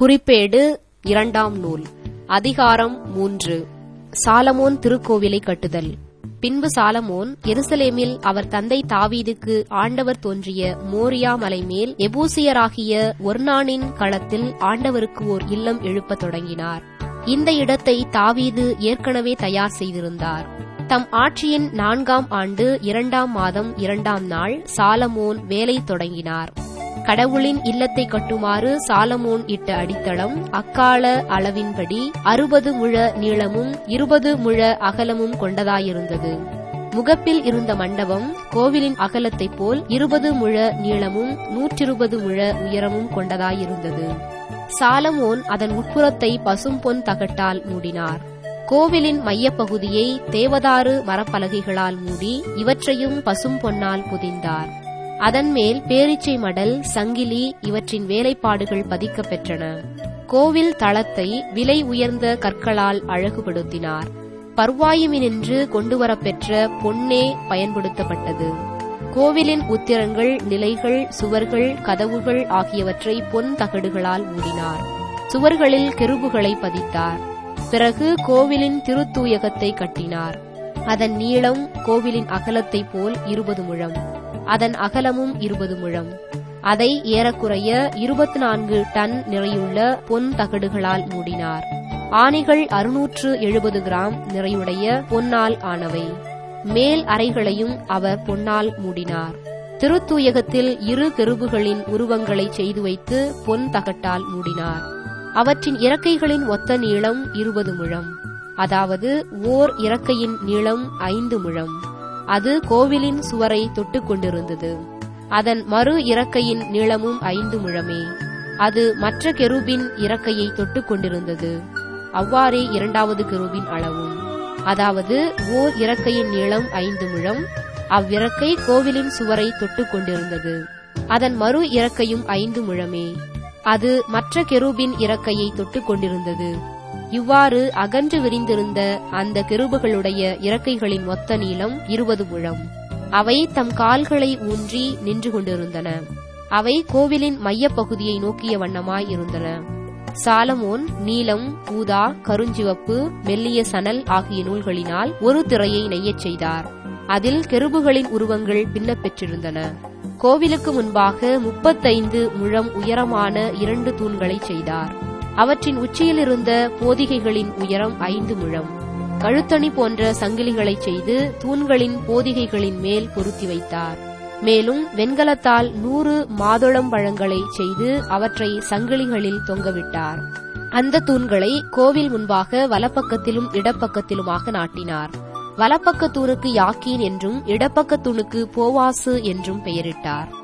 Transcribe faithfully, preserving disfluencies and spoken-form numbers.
குறிப்பேடு இரண்டாம் நூல். அதிகாரம் மூன்று. சாலமோன் திருக்கோவிலை கட்டுதல். பின்பு சாலமோன் எருசலேமில் அவர் தந்தை தாவீதுக்கு ஆண்டவர் தோன்றிய மோரியா மலை மேல் எபூசியராகிய ஒர்னானின் களத்தில் ஆண்டவருக்கு ஓர் இல்லம் எழுப்பத் தொடங்கினார். இந்த இடத்தை தாவீது ஏற்கனவே தயார் செய்திருந்தார். தம் ஆட்சியின் நான்காம் ஆண்டு இரண்டாம் மாதம் இரண்டாம் நாள் சாலமோன் வேலை தொடங்கினார். கடவுளின் இல்லத்தை கட்டுமாறு சாலமோன் இட்ட அடித்தளம் அக்கால அளவின்படி அறுபது முழ நீளமும் இருபது முழ அகலமும் கொண்டதாயிருந்தது. முகப்பில் இருந்த மண்டபம் கோவிலின் அகலத்தைப் போல் இருபது முழ நீளமும் நூற்றிருபது முழ உயரமும் கொண்டதாயிருந்தது. சாலமோன் அதன் உட்புறத்தை பசும்பொன் தகட்டால் மூடினார். கோவிலின் மையப்பகுதியை தேவதாரு மரப்பலகைகளால் மூடி இவற்றையும் பசும்பொன்னால் பொதிந்தார். அதன்மேல் பேரீச்சை மடல், சங்கிலி இவற்றின் வேலைப்பாடுகள் பதிக்கப் பெற்றன. கோவில் தளத்தை விலை உயர்ந்த கற்களால் அழகுபடுத்தினார். பர்வாயிமினின்று கொண்டுவரப்பெற்ற பொன்னே பயன்படுத்தப்பட்டது. கோவிலின் உத்திரங்கள், நிலைகள், சுவர்கள், கதவுகள் ஆகியவற்றை பொன் தகடுகளால் மூடினார். சுவர்களில் கெருபுகளை பதித்தார். பிறகு கோவிலின் திருத்தூயகத்தை கட்டினார். அதன் நீளம் கோவிலின் அகலத்தைப் போல் இருபது முழம், அதன் அகலமும் இருபது முழம். அதை ஏறக்குறைய இருபத்தி நான்கு டன் நிறையுள்ள பொன் தகடுகளால் மூடினார். ஆணிகள் அறுநூற்று எழுபது கிராம் நிறையுடைய பொன்னால் ஆனவை. மேல் அறைகளையும் அவர் பொன்னால் மூடினார். திருத்தூயகத்தில் இரு கெருபுகளின் உருவங்களை செய்து வைத்து பொன் தகட்டால் மூடினார். அவற்றின் இறக்கைகளின் ஒத்த நீளம் இருபது முழம், அதாவது ஓர் இறக்கையின் நீளம் ஐந்து முழம். அது கோவிலின் சுவரை தொட்டுக் கொண்டிருந்தது. அதன் மறு இறக்கையின் நீளமும் ஐந்து முழமே. அது மற்ற கெருபின் இறக்கையை தொட்டுக் கொண்டிருந்தது. அவ்வாறே இரண்டாவது கெருபின் அளவும், அதாவது ஓர் இறக்கையின் நீளம் ஐந்து முழம். அவ்விறக்கை கோவிலின் சுவரை தொட்டுக் கொண்டிருந்தது. அதன் மறு இறக்கையும் ஐந்து முழமே. அது மற்ற கெருபின் இறக்கையை தொட்டுக் கொண்டிருந்தது. இவ்வாறு அகன்று விரிந்திருந்த அந்த கெருபுகளுடைய இறக்கைகளின் மொத்த நீளம் இருபது முழம். அவை தம் கால்களை ஊன்றி நின்று கொண்டிருந்தன. அவை கோவிலின் மையப்பகுதியை நோக்கிய வண்ணமாய் இருந்தன. சாலமோன் நீலம், ஊதா, கருஞ்சிவப்பு, மெல்லிய சணல் ஆகிய நூல்களினால் ஒரு திரையை நெய்யச் செய்தார். அதில் கெருபுகளின் உருவங்கள் பின்னப் பெற்றிருந்தன. கோவிலுக்கு முன்பாக முப்பத்தைந்து முழம் உயரமான இரண்டு தூண்களை செய்தார். அவற்றின் உச்சியிலிருந்த போதிகைகளின் உயரம் ஐந்து முழம். கழுத்தணி போன்ற சங்கிலிகளை செய்து தூண்களின் போதிகைகளின் மேல் பொருத்தி வைத்தார். மேலும் வெண்கலத்தால் நூறு மாதுளம்பழங்களை செய்து அவற்றை சங்கிலிகளில் தொங்கவிட்டார். அந்த தூண்களை கோவில் முன்பாக வலப்பக்கத்திலும் இடப்பக்கத்திலுமாக நாட்டினார். வலப்பக்க தூணுக்கு யாக்கீன் என்றும் இடப்பக்க தூணுக்கு போவாசு என்றும் பெயரிட்டார்.